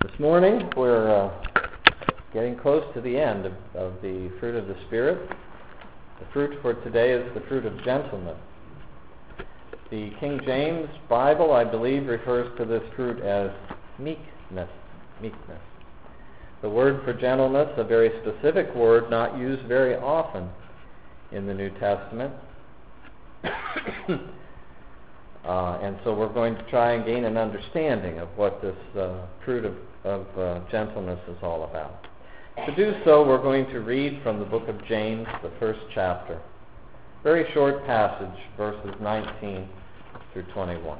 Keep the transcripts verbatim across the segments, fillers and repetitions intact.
This morning we're uh, getting close to the end of, of the fruit of the Spirit. The fruit for today is the fruit of gentleness. The King James Bible, I believe, refers to this fruit as meekness. Meekness. The word for gentleness, a very specific word, not used very often in the New Testament. Uh, and so we're going to try and gain an understanding of what this uh, fruit of, of uh, gentleness is all about. To do so, we're going to read from the book of James, the first chapter. Very short passage, verses nineteen through twenty-one.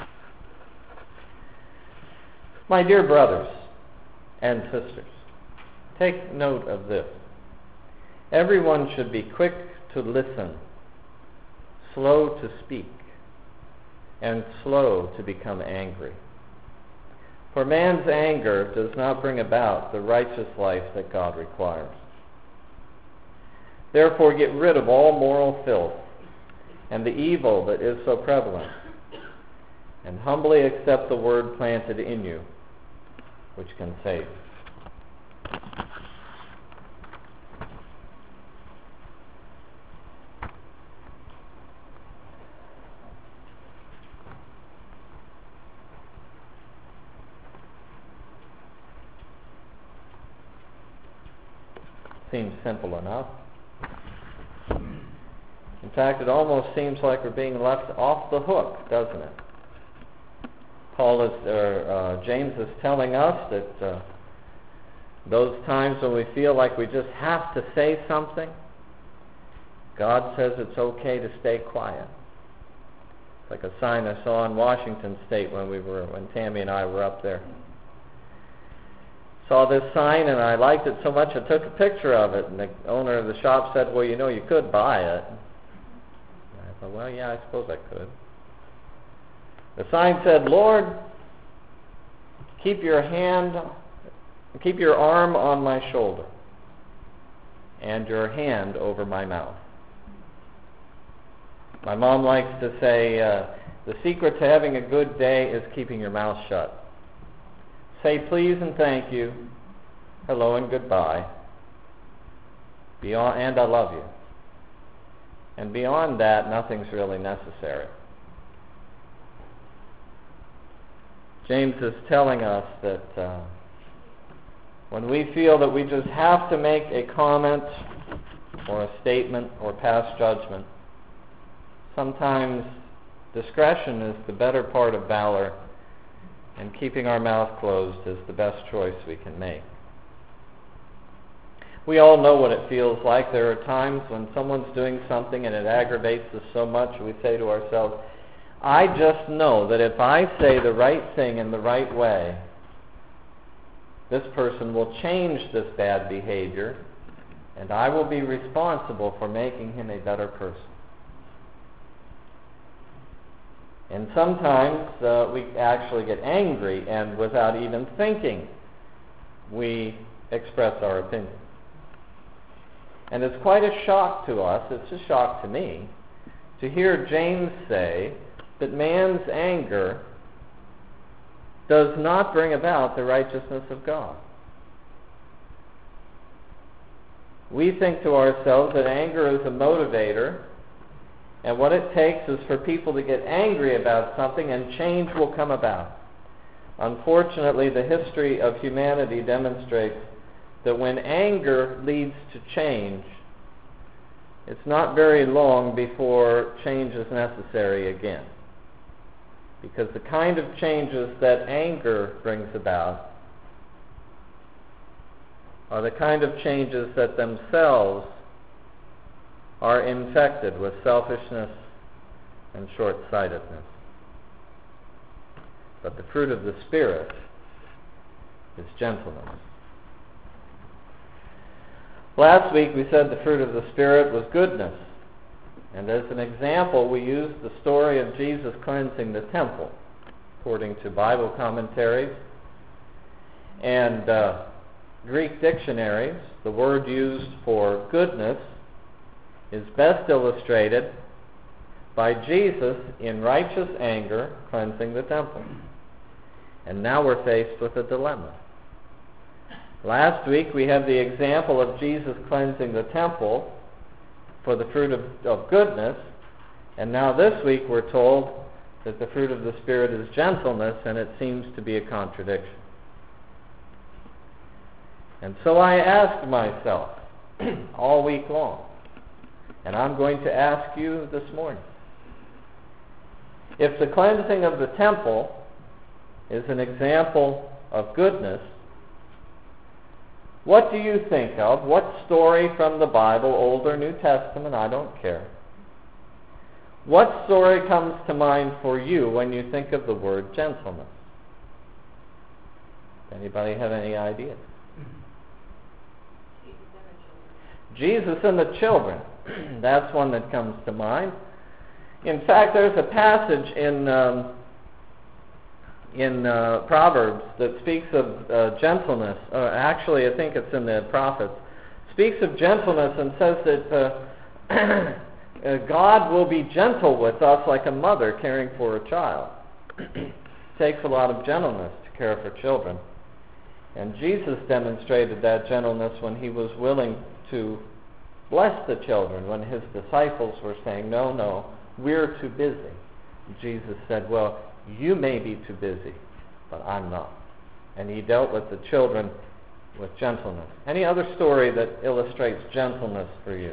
My dear brothers and sisters, take note of this. Everyone should be quick to listen, slow to speak, and slow to become angry. For man's anger does not bring about the righteous life that God requires. Therefore get rid of all moral filth and the evil that is so prevalent, and humbly accept the word planted in you, which can save. Seems simple enough. In fact, it almost seems like we're being left off the hook, doesn't it? Paul is, or uh, James is telling us that uh, those times when we feel like we just have to say something, God says it's okay to stay quiet. It's like a sign I saw in Washington State when we were, when Tammy and I were up there. Saw this sign and I liked it so much I took a picture of it, and the owner of the shop said, well, you know, you could buy it. And I thought, well, yeah, I suppose I could. The sign said, Lord, keep your hand, keep your arm on my shoulder and your hand over my mouth. My mom likes to say, uh, the secret to having a good day is keeping your mouth shut. Say please and thank you, hello and goodbye, beyond, and I love you. And beyond that, nothing's really necessary. James is telling us that uh, when we feel that we just have to make a comment or a statement or pass judgment, sometimes discretion is the better part of valor, and keeping our mouth closed is the best choice we can make. We all know what it feels like. There are times when someone's doing something and it aggravates us so much, we say to ourselves, I just know that if I say the right thing in the right way, this person will change this bad behavior, and I will be responsible for making him a better person. And sometimes uh, we actually get angry, and without even thinking, we express our opinion. And it's quite a shock to us, it's a shock to me, to hear James say that man's anger does not bring about the righteousness of God. We think to ourselves that anger is a motivator, and what it takes is for people to get angry about something and change will come about. Unfortunately, the history of humanity demonstrates that when anger leads to change, it's not very long before change is necessary again. Because the kind of changes that anger brings about are the kind of changes that themselves are infected with selfishness and short-sightedness. But the fruit of the Spirit is gentleness. Last week we said the fruit of the Spirit was goodness. And as an example, we used the story of Jesus cleansing the temple. According to Bible commentaries and uh, Greek dictionaries, the word used for goodness is best illustrated by Jesus in righteous anger cleansing the temple. And now we're faced with a dilemma. Last week we had the example of Jesus cleansing the temple for the fruit of, of goodness, and now this week we're told that the fruit of the Spirit is gentleness, and it seems to be a contradiction. And so I asked myself all week long, and I'm going to ask you this morning, if the cleansing of the temple is an example of goodness, what do you think of? What story from the Bible, Old or New Testament, I don't care. What story comes to mind for you when you think of the word gentleness? Anybody have any ideas? Jesus and the children. That's one that comes to mind. In fact, there's a passage in um, in uh, Proverbs that speaks of uh, gentleness. Uh, actually, I think it's in the prophets. Speaks of gentleness and says that uh, uh, God will be gentle with us like a mother caring for a child. It takes a lot of gentleness to care for children. And Jesus demonstrated that gentleness when he was willing to bless the children, when his disciples were saying, no, no, we're too busy. Jesus said, well, you may be too busy, but I'm not. And he dealt with the children with gentleness. Any other story that illustrates gentleness for you?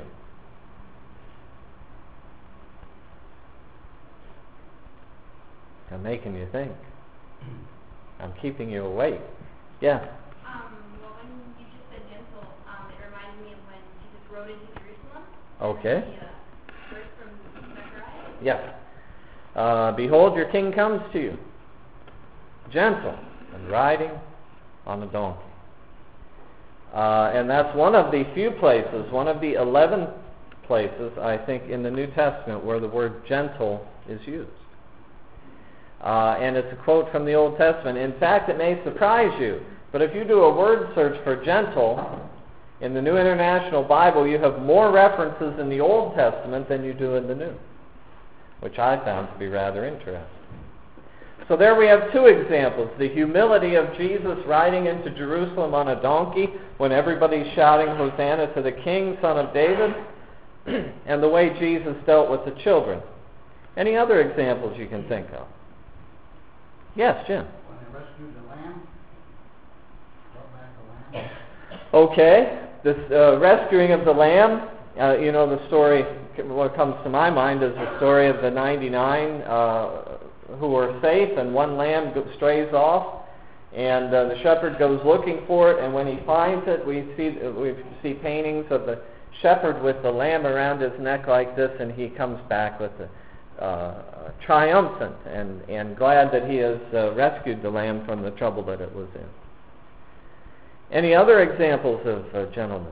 I'm making you think. I'm keeping you awake. Yeah? Um, well, when you just said gentle, um, it reminded me of when Jesus rode into Jerusalem. Okay. The uh, verse from Zechariah. Yes. Uh, Behold, your king comes to you, gentle and riding on a donkey. Uh, and that's one of the few places, one of the eleven places, I think, in the New Testament where the word gentle is used. Uh, and it's a quote from the Old Testament. In fact, it may surprise you, but if you do a word search for gentle in the New International Bible, you have more references in the Old Testament than you do in the New, which I found to be rather interesting. So there we have two examples. The humility of Jesus riding into Jerusalem on a donkey when everybody's shouting, Hosanna to the King, Son of David, and the way Jesus dealt with the children. Any other examples you can think of? Yes, Jim. When they rescued the lamb, brought back the lamb. Okay, this uh, rescuing of the lamb, uh, you know, the story, what comes to my mind is the story of the ninety-nine uh, who are safe, and one lamb strays off, and uh, the shepherd goes looking for it, and when he finds it, we see we see paintings of the shepherd with the lamb around his neck like this, and he comes back with the uh, triumphant and, and glad that he has uh, rescued the lamb from the trouble that it was in. Any other examples of uh, gentleness?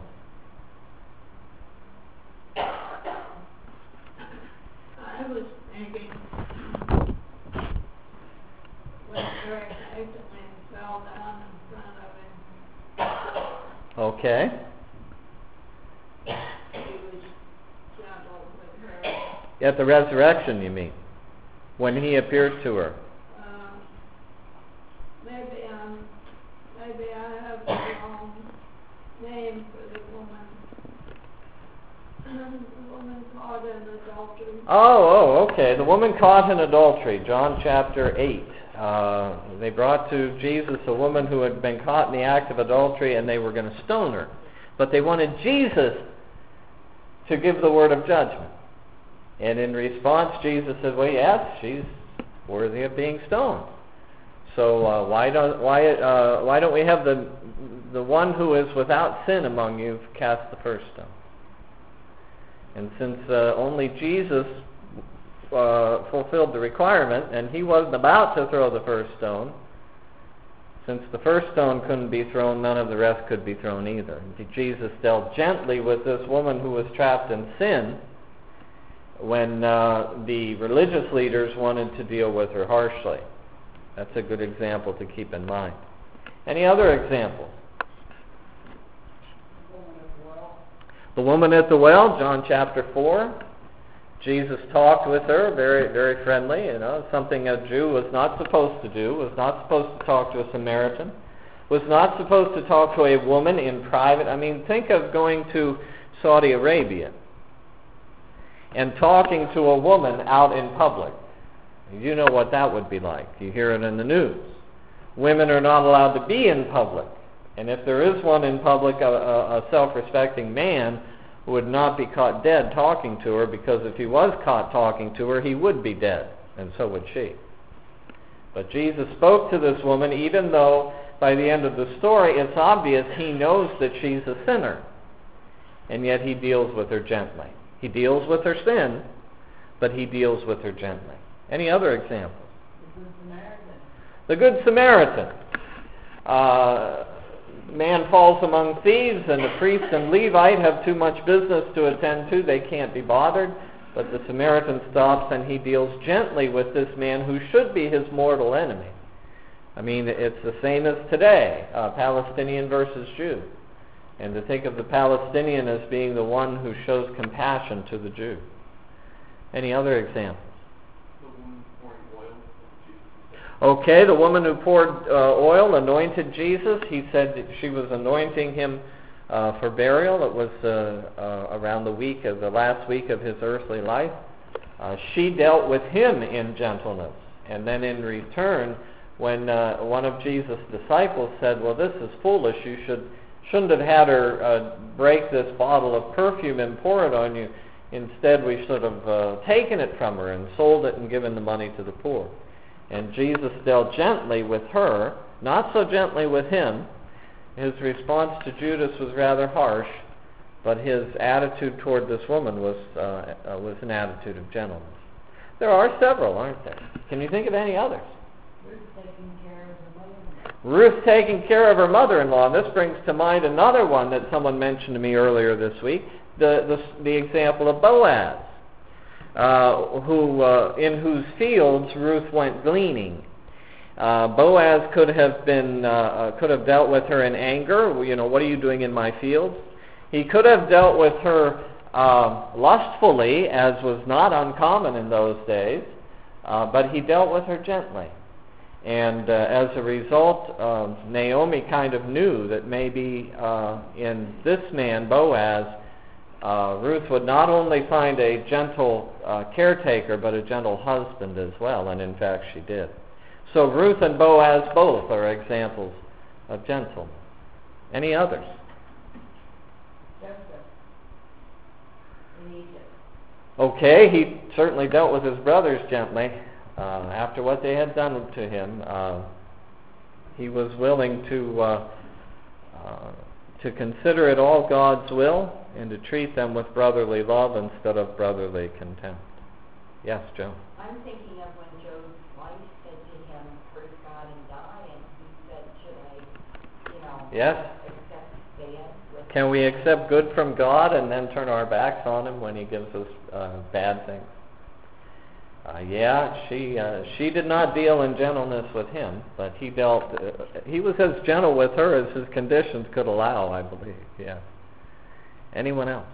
I was thinking when Eric accidentally fell down in front of him. Okay. He was gentle with her. At the resurrection, you mean? When he appeared to her. Um, maybe um, maybe I have the wrong name for the woman. The woman caught in adultery. Oh, oh, okay. The woman caught in adultery, John chapter eight. Uh, they brought to Jesus a woman who had been caught in the act of adultery, and they were going to stone her. But they wanted Jesus to give the word of judgment. And in response, Jesus said, well, yes, she's worthy of being stoned. So uh, why don't why uh, why don't we have the the one who is without sin among you cast the first stone? And since uh, only Jesus uh, fulfilled the requirement, and he wasn't about to throw the first stone, since the first stone couldn't be thrown, none of the rest could be thrown either. Jesus dealt gently with this woman who was trapped in sin when uh, the religious leaders wanted to deal with her harshly. That's a good example to keep in mind. Any other examples? The woman at the well, John chapter four. Jesus talked with her, very, very friendly, you know, something a Jew was not supposed to do, was not supposed to talk to a Samaritan. was not supposed to talk to a woman in private. I mean, think of going to Saudi Arabia and talking to a woman out in public. You know what that would be like. You hear it in the news. Women are not allowed to be in public. And if there is one in public, a, a, a self-respecting man would not be caught dead talking to her, because if he was caught talking to her, he would be dead, and so would she. But Jesus spoke to this woman, even though by the end of the story it's obvious he knows that she's a sinner, and yet he deals with her gently. He deals with her sin, but he deals with her gently. Any other examples? The Good Samaritan. Uh, man falls among thieves, and the priest and Levite have too much business to attend to. They can't be bothered. But the Samaritan stops and he deals gently with this man who should be his mortal enemy. I mean, it's the same as today, uh, Palestinian versus Jew. And to think of the Palestinian as being the one who shows compassion to the Jew. Any other examples? Okay, the woman who poured uh, oil anointed Jesus. He said that she was anointing him uh, for burial. It was uh, uh, around the week of the last week of his earthly life. Uh, she dealt with him in gentleness, and then in return, when uh, one of Jesus' disciples said, "Well, this is foolish. You should shouldn't have had her uh, break this bottle of perfume and pour it on you. Instead, we should have uh, taken it from her and sold it and given the money to the poor." And Jesus dealt gently with her, not so gently with him. His response to Judas was rather harsh, but his attitude toward this woman was uh, uh, was an attitude of gentleness. There are several, aren't there? Can you think of any others? Ruth taking care of her mother-in-law. Ruth taking care of her mother-in-law. This brings to mind another one that someone mentioned to me earlier this week, the, the, the example of Boaz. Uh, who, uh, in whose fields Ruth went gleaning. Uh, Boaz could have been, uh, uh, could have dealt with her in anger. You know, what are you doing in my fields? He could have dealt with her uh, lustfully, as was not uncommon in those days, uh, but he dealt with her gently. And uh, as a result, uh, Naomi kind of knew that maybe uh, in this man, Boaz, Uh, Ruth would not only find a gentle uh, caretaker, but a gentle husband as well, and in fact she did. So Ruth and Boaz both are examples of gentleness. Any others? Joseph in Egypt. Okay, he certainly dealt with his brothers gently. Uh, after what they had done to him, uh, he was willing to uh, uh, to consider it all God's will, and to treat them with brotherly love instead of brotherly contempt. Yes, Joe? I'm thinking of when Job's wife said to him, "Curse God and die," and he said, "Should I, you know, Yes? accept bad with..." Can we accept good from God and then turn our backs on him when he gives us uh, bad things? Uh, yeah, she uh, she did not deal in gentleness with him, but he dealt. Uh, he was as gentle with her as his conditions could allow, I believe. Yeah. Anyone else?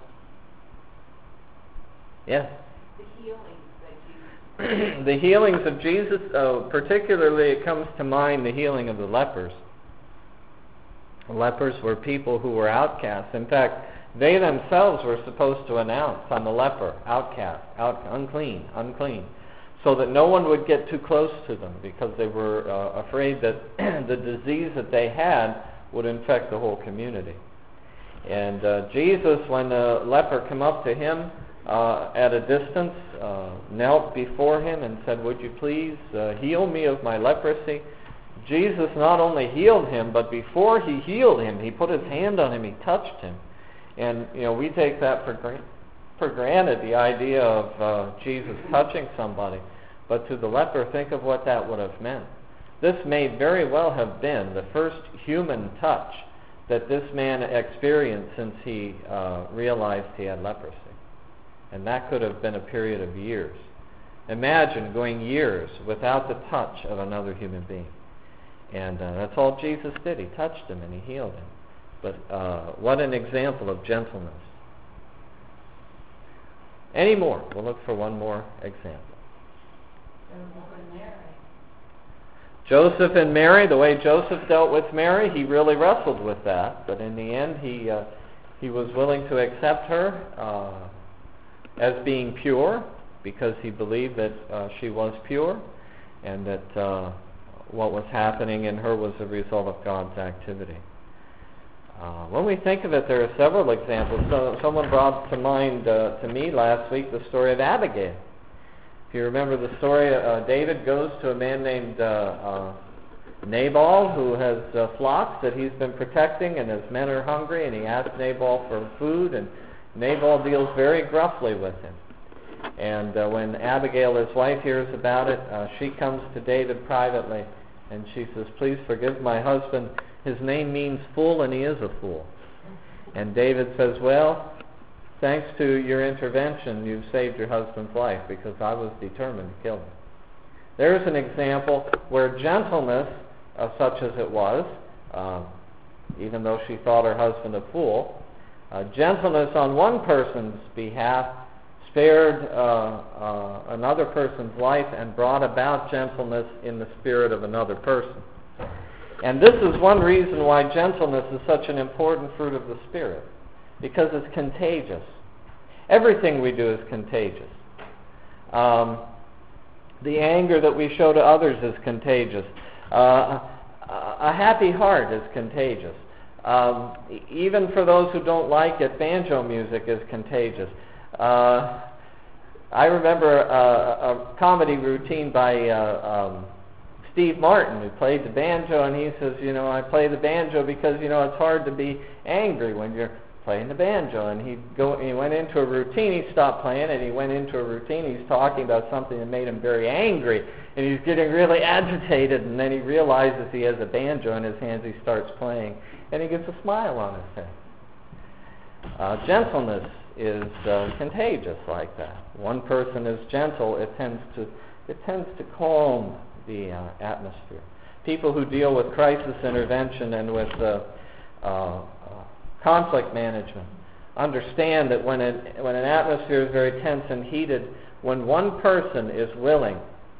Yes. The healings that Jesus... The healings of Jesus, uh, particularly it comes to mind the healing of the lepers. The lepers were people who were outcasts. In fact, they themselves were supposed to announce, "I'm a leper, outcast, out, unclean, unclean," so that no one would get too close to them, because they were uh, afraid that the disease that they had would infect the whole community. And uh, Jesus, when the leper came up to him uh, at a distance, uh, knelt before him and said, "Would you please uh, heal me of my leprosy?" Jesus not only healed him, but before he healed him, he put his hand on him, he touched him. And, you know, we take that for, gra- for granted, the idea of uh, Jesus touching somebody. But to the leper, think of what that would have meant. This may very well have been the first human touch that this man experienced since he uh, realized he had leprosy. And that could have been a period of years. Imagine going years without the touch of another human being. And uh, that's all Jesus did. He touched him and he healed him. But uh, what an example of gentleness. Any more? We'll look for one more example. Joseph and Mary. Joseph and Mary, the way Joseph dealt with Mary, he really wrestled with that. But in the end, he uh, he was willing to accept her uh, as being pure because he believed that uh, she was pure and that uh, what was happening in her was a result of God's activity. Uh, when we think of it, there are several examples. So, someone brought to mind uh, to me last week the story of Abigail. If you remember the story, uh, David goes to a man named uh, uh, Nabal who has uh, flocks that he's been protecting, and his men are hungry, and he asks Nabal for food, and Nabal deals very gruffly with him. And uh, when Abigail, his wife, hears about it, uh, she comes to David privately, and she says, "Please forgive my husband. His name means fool, and he is a fool." And David says, "Well, thanks to your intervention, you've saved your husband's life, because I was determined to kill him." There's an example where gentleness, uh, such as it was, uh, even though she thought her husband a fool, uh, gentleness on one person's behalf spared uh, uh, another person's life and brought about gentleness in the spirit of another person. And this is one reason why gentleness is such an important fruit of the Spirit, because it's contagious. Everything we do is contagious. Um, the anger that we show to others is contagious. Uh, a happy heart is contagious. Um, even for those who don't like it, banjo music is contagious. Uh, I remember a, a comedy routine by uh, um, Steve Martin, who played the banjo, and he says, you know, I play the banjo because, you know, it's hard to be angry when you're playing the banjo. And he'd go, he went into a routine, he stopped playing it, he went into a routine, he's talking about something that made him very angry, and he's getting really agitated, and then he realizes he has a banjo in his hands, he starts playing, and he gets a smile on his face. Uh, gentleness is uh, contagious like that. One person is gentle, it tends to it tends to calm the uh, atmosphere. People who deal with crisis intervention and with uh, uh, uh, conflict management understand that when an, when an atmosphere is very tense and heated, when one person is willing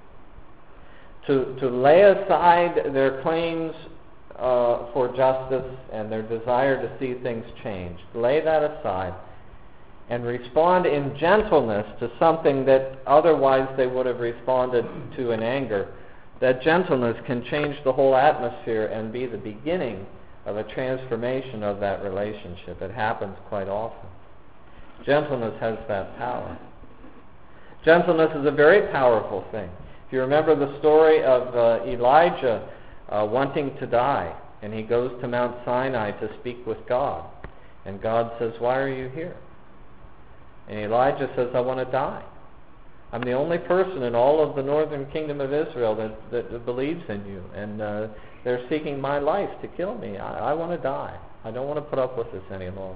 to, to lay aside their claims uh, for justice and their desire to see things changed, lay that aside and respond in gentleness to something that otherwise they would have responded to in anger, that gentleness can change the whole atmosphere and be the beginning of a transformation of that relationship. It happens quite often. Gentleness has that power. Gentleness is a very powerful thing. If you remember the story of uh, Elijah uh, wanting to die, and he goes to Mount Sinai to speak with God, and God says, "Why are you here?" And Elijah says, "I want to die. I'm the only person in all of the northern kingdom of Israel that, that believes in you, and uh, they're seeking my life to kill me. I, I want to die. I don't want to put up with this any longer."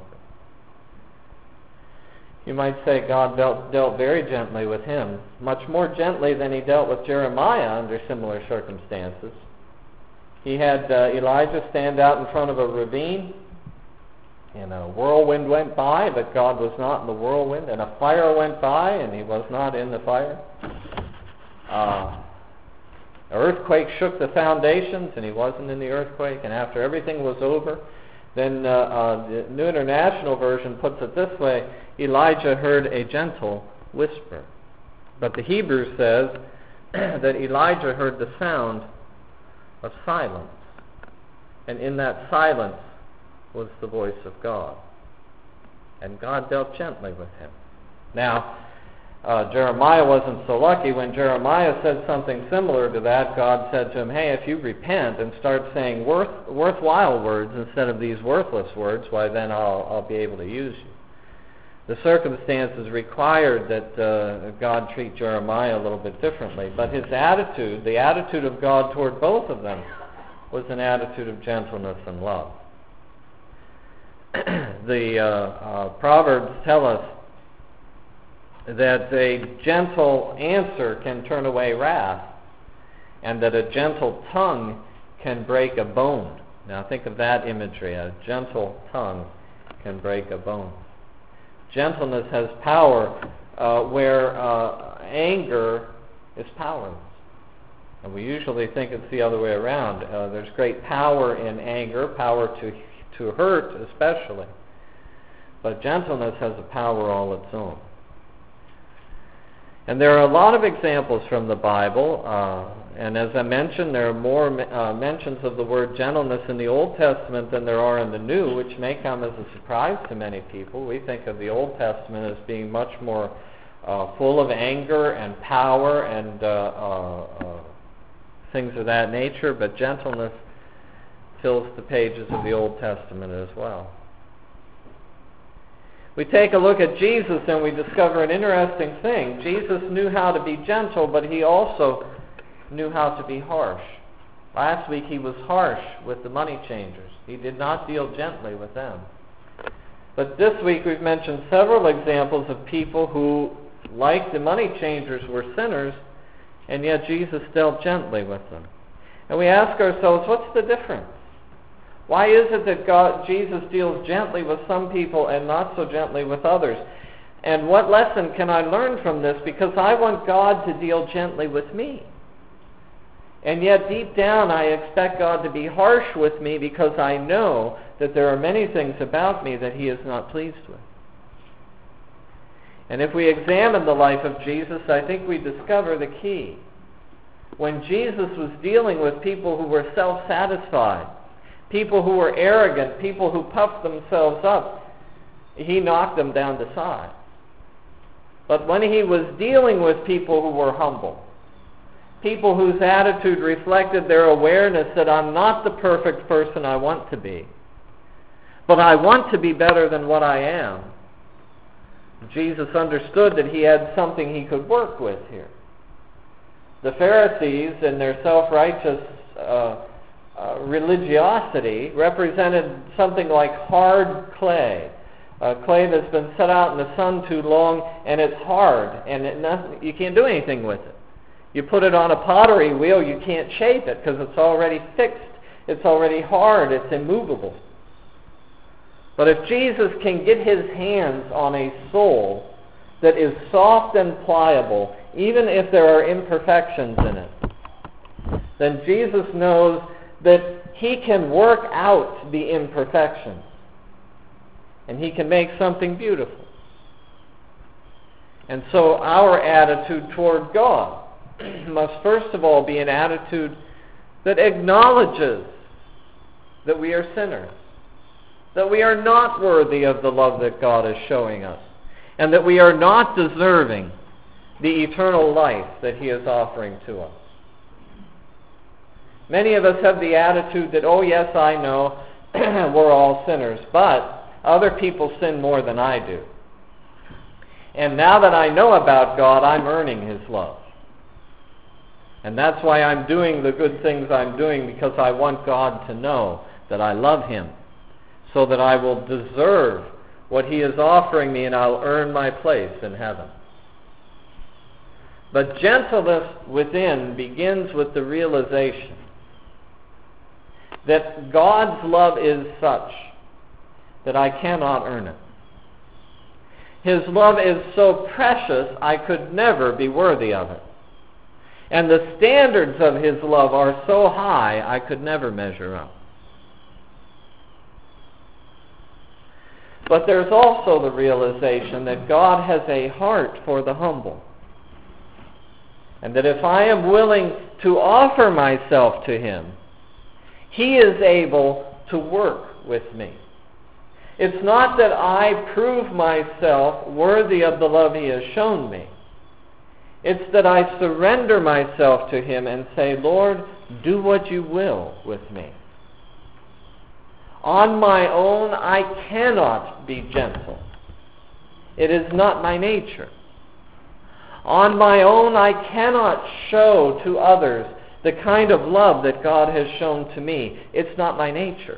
You might say God dealt, dealt very gently with him, much more gently than he dealt with Jeremiah under similar circumstances. He had uh, Elijah stand out in front of a ravine, and a whirlwind went by, but God was not in the whirlwind, and a fire went by, and he was not in the fire. Uh, an earthquake shook the foundations, and he wasn't in the earthquake. And after everything was over, then uh, uh, the New International Version puts it this way: Elijah heard a gentle whisper. But the Hebrew says that Elijah heard the sound of silence, and in that silence was the voice of God. And God dealt gently with him. Now, uh, Jeremiah wasn't so lucky. When Jeremiah said something similar to that, God said to him, "Hey, if you repent and start saying worth, worthwhile words instead of these worthless words, why then I'll, I'll be able to use you." The circumstances required that uh, God treat Jeremiah a little bit differently, but his attitude, the attitude of God toward both of them, was an attitude of gentleness and love. The uh, uh, Proverbs tell us that a gentle answer can turn away wrath, and that a gentle tongue can break a bone. Now think of that imagery. A gentle tongue can break a bone. Gentleness has power uh, where uh, anger is powerless. And we usually think it's the other way around. Uh, there's great power in anger, power to, to hurt especially. But gentleness has a power all its own. And there are a lot of examples from the Bible, uh, and as I mentioned, there are more uh, mentions of the word gentleness in the Old Testament than there are in the New, which may come as a surprise to many people. We think of the Old Testament as being much more uh, full of anger and power and uh, uh, uh, things of that nature, but gentleness fills the pages of the Old Testament as well. We take a look at Jesus and we discover an interesting thing. Jesus knew how to be gentle, but he also knew how to be harsh. Last week he was harsh with the money changers. He did not deal gently with them. But this week we've mentioned several examples of people who, like the money changers, were sinners, and yet Jesus dealt gently with them. And we ask ourselves, what's the difference? Why is it that God, Jesus deals gently with some people and not so gently with others? And what lesson can I learn from this? Because I want God to deal gently with me. And yet deep down I expect God to be harsh with me because I know that there are many things about me that he is not pleased with. And if we examine the life of Jesus, I think we discover the key. When Jesus was dealing with people who were self-satisfied, people who were arrogant, people who puffed themselves up, he knocked them down to size. But when he was dealing with people who were humble, people whose attitude reflected their awareness that I'm not the perfect person I want to be, but I want to be better than what I am, Jesus understood that he had something he could work with here. The Pharisees, in their self-righteous uh, Uh, religiosity, represented something like hard clay, uh, clay that's been set out in the sun too long, and it's hard, and it nothing, you can't do anything with it. You put it on a pottery wheel, you can't shape it because it's already fixed, it's already hard, it's immovable. But if Jesus can get his hands on a soul that is soft and pliable, even if there are imperfections in it, then Jesus knows that he can work out the imperfections and he can make something beautiful. And so our attitude toward God must first of all be an attitude that acknowledges that we are sinners, that we are not worthy of the love that God is showing us, and that we are not deserving the eternal life that he is offering to us. Many of us have the attitude that, oh yes, I know, we're all sinners, but other people sin more than I do. And now that I know about God, I'm earning his love. And that's why I'm doing the good things I'm doing, because I want God to know that I love him, so that I will deserve what he is offering me and I'll earn my place in heaven. But gentleness within begins with the realization that God's love is such that I cannot earn it. His love is so precious I could never be worthy of it. And the standards of his love are so high I could never measure up. But there's also the realization that God has a heart for the humble. And that if I am willing to offer myself to him, he is able to work with me. It's not that I prove myself worthy of the love he has shown me. It's that I surrender myself to him and say, Lord, do what you will with me. On my own, I cannot be gentle. It is not my nature. On my own, I cannot show to others the kind of love that God has shown to me. It's not my nature.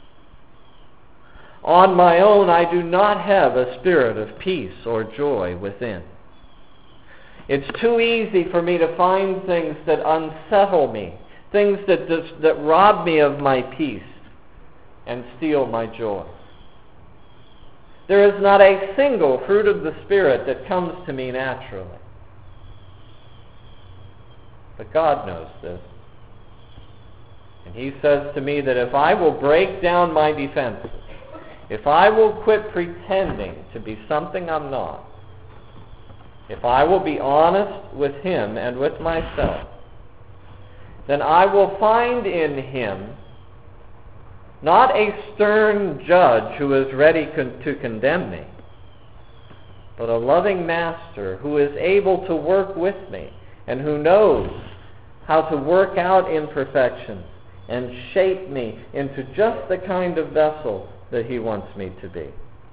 On my own, I do not have a spirit of peace or joy within. It's too easy for me to find things that unsettle me, things that, that, that rob me of my peace and steal my joy. There is not a single fruit of the Spirit that comes to me naturally. But God knows this. And He says to me that if I will break down my defenses, if I will quit pretending to be something I'm not, if I will be honest with Him and with myself, then I will find in Him not a stern judge who is ready con- to condemn me, but a loving Master who is able to work with me and who knows how to work out imperfections and shape me into just the kind of vessel that He wants me to be.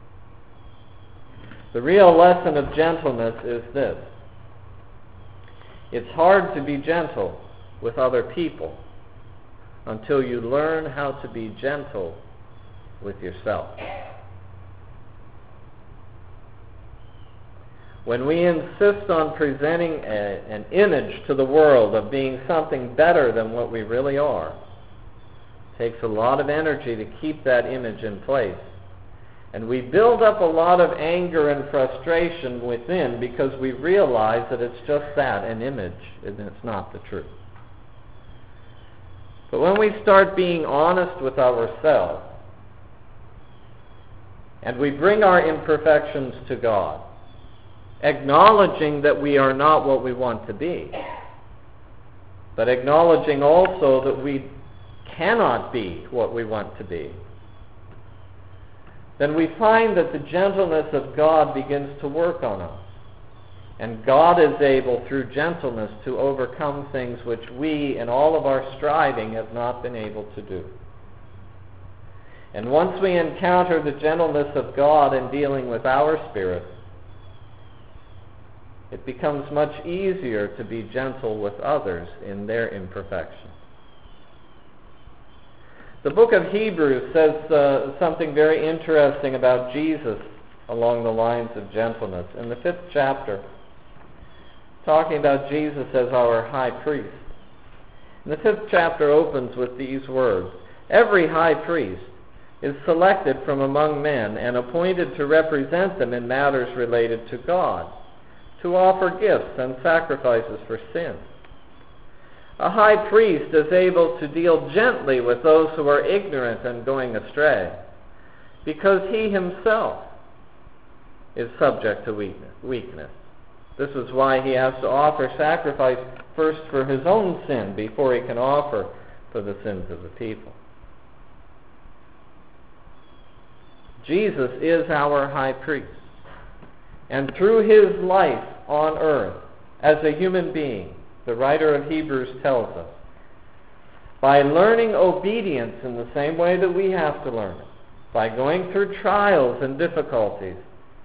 The real lesson of gentleness is this. It's hard to be gentle with other people until you learn how to be gentle with yourself. When we insist on presenting a, an image to the world of being something better than what we really are, it takes a lot of energy to keep that image in place. And we build up a lot of anger and frustration within because we realize that it's just that, an image, and it's not the truth. But when we start being honest with ourselves, and we bring our imperfections to God, acknowledging that we are not what we want to be, but acknowledging also that we cannot be what we want to be, then we find that the gentleness of God begins to work on us. And God is able, through gentleness, to overcome things which we, in all of our striving, have not been able to do. And once we encounter the gentleness of God in dealing with our spirit, it becomes much easier to be gentle with others in their imperfection. The book of Hebrews says uh, something very interesting about Jesus along the lines of gentleness. In the fifth chapter, talking about Jesus as our high priest. And the fifth chapter opens with these words, "Every high priest is selected from among men and appointed to represent them in matters related to God, to offer gifts and sacrifices for sin. A high priest is able to deal gently with those who are ignorant and going astray, because he himself is subject to weakness. This is why he has to offer sacrifice first for his own sin before he can offer for the sins of the people." Jesus is our high priest. And through his life on earth as a human being, the writer of Hebrews tells us, by learning obedience in the same way that we have to learn it, by going through trials and difficulties,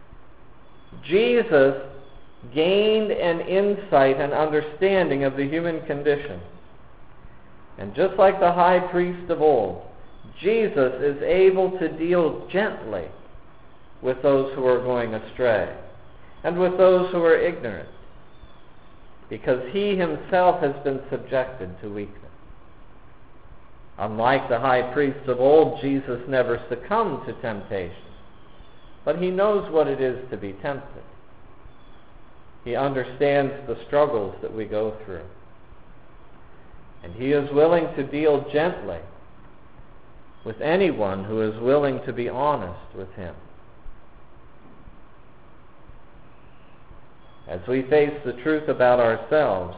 Jesus gained an insight and understanding of the human condition. And just like the high priest of old, Jesus is able to deal gently with those who are going astray and with those who are ignorant, because he himself has been subjected to weakness. Unlike the high priests of old, Jesus never succumbed to temptation, but he knows what it is to be tempted. He understands the struggles that we go through. And he is willing to deal gently with anyone who is willing to be honest with him. As we face the truth about ourselves,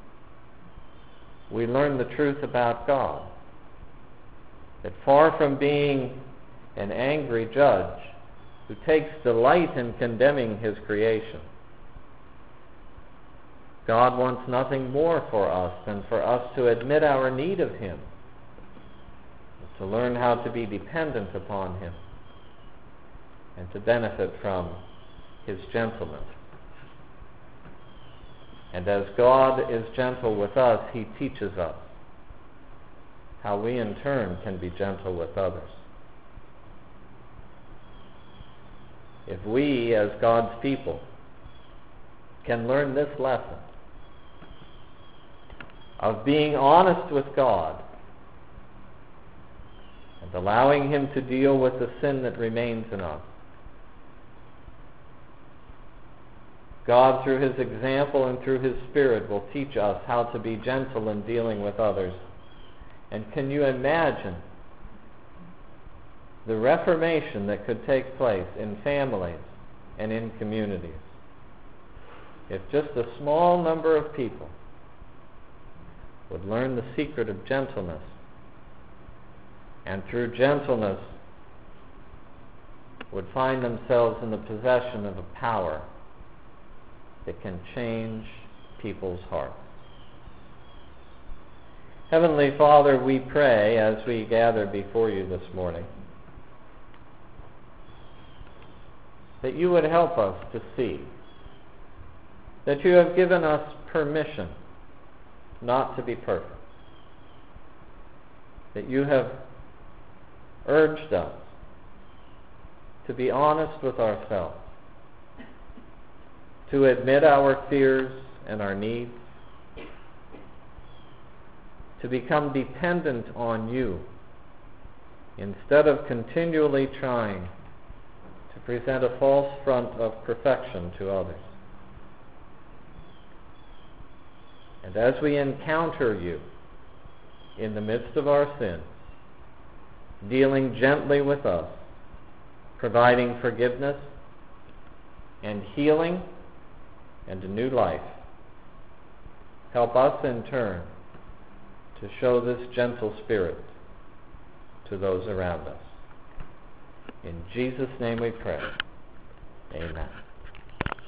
we learn the truth about God. That far from being an angry judge who takes delight in condemning his creation, God wants nothing more for us than for us to admit our need of him, to learn how to be dependent upon him, and to benefit from his gentleness. And as God is gentle with us, he teaches us how we in turn can be gentle with others. If we, as God's people, can learn this lesson of being honest with God and allowing him to deal with the sin that remains in us, God, through His example and through His Spirit, will teach us how to be gentle in dealing with others. And can you imagine the reformation that could take place in families and in communities if just a small number of people would learn the secret of gentleness, and through gentleness would find themselves in the possession of a power that can change people's hearts. Heavenly Father, we pray as we gather before you this morning that you would help us to see that you have given us permission not to be perfect, that you have urged us to be honest with ourselves, to admit our fears and our needs, to become dependent on you instead of continually trying to present a false front of perfection to others. And as we encounter you in the midst of our sins, dealing gently with us, providing forgiveness and healing and a new life, help us in turn to show this gentle spirit to those around us. In Jesus' name we pray. Amen.